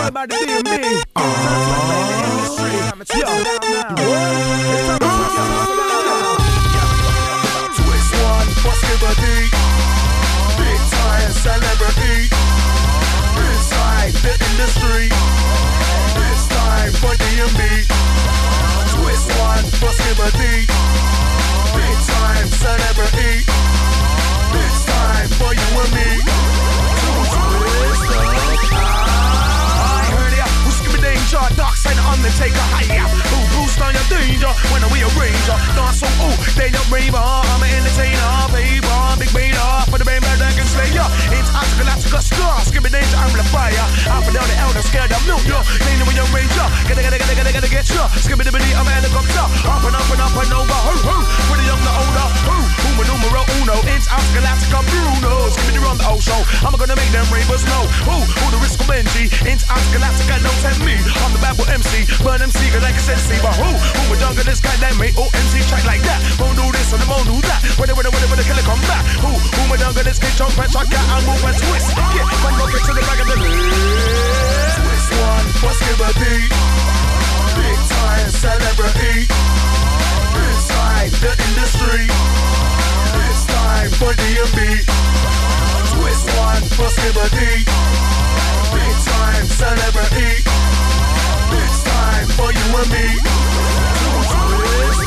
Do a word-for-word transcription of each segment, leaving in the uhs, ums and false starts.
all about the D and B. Industry. Yo, what? Twist one for Skibadee. Big time celebrity. Inside the industry. This time for D and B. Twist one for Skibadee. Big time celebrity. This time for you and me. Twist up. I heard ya. Who's Skibby Danger? Dark side of Undertaker. Hiya. Who boost on your danger when we arrange ya? Dance so ooh, they don't raver. I'm an entertainer, paper, big beta for the band that can slay ya. It's Galactica star. Skibby Danger, I'm the fire. Up and down the elder, scared of milk. They know we don't range ya. Gotta, gotta, gotta, gotta, gotta get ya. Skibby Dibby, I'm a helicopter. Up and up and up and over. Who, who? For the young, the older. Who? Who my numero uno? It's Galactica Bruno. Skibby on the old show. I'm gonna make them ravers know. Who? Who the Risco Benji? It's Galactica, don't tell me. I'm the bad boy M C. But M C, cause like I said, see. But who? Who my younger this guy that made O M C track like that? Won't do this and I won't do that. Whether, whether, whether, whether, killer come back. Who? Who my younger this kid jump and track out and move and twist. Yeah, come rocket to the back of the list. Twist one for Skibadee. Big time celebrity. Inside the industry. This time for D and B. Twist one for Skibadee. Big time celebrity. This time for you and me. Twist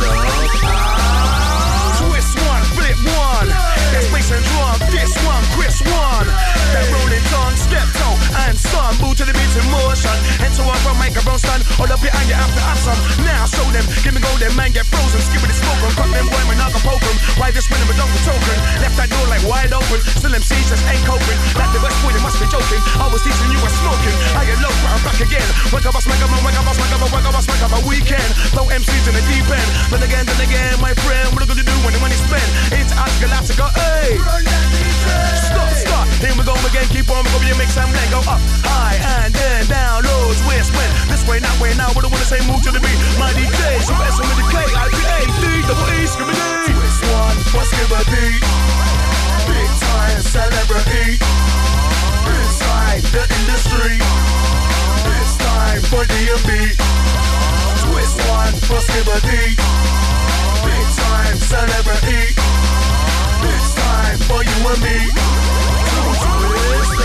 up. Twist one, flip one. That's bass and drum. This one, Chris one. That rolling tongue, step toe and son. Move to the beats in motion. Enter up from microphone stand. Hold up your hand, you have to have some. Now show them, give me golden man, get frozen. Skip it, smoke them, cut them boy, man, I can poke them. Why this winning, but don't be token. Left that door like wide open. Still M Cs just ain't coping. Like the West boy, they must be joking. I was teaching you was smoking. I get low, but I'm back again. Wake up, smack up, wake up, smack up, wake up, smack up a weekend. Throw M Cs in the deep end. Then again, then again, my friend, what are you gonna do when the money's spent? It's Galactica, hey. Stop, stop. Here we go again. Keep on, go you mix and blend. Go up, high, and then down, lows, west, west. This way, that way, now. What do I wanna say? Move to the beat. My D J, so S with the K, I P A, D, double E, Skibadee. Twist one for Skibadee. Big time celebrity. Inside the industry. This time for D and B. Twist one for Skibadee. Big time celebrity. This time for you and me. Twist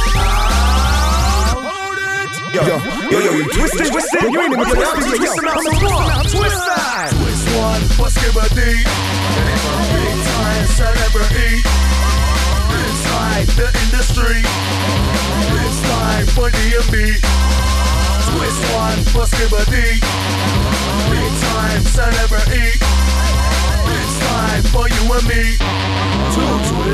up. Yo, yo, yo, yo, you twist it, twist it. You ain't even twisting, you twisting out some more. Twist that. Twist one for Skibadee. Big time celebrity. Inside the industry. This time for D and B. Twist one for Skibadee. Big time celebrity. This time for you and me. Two twist.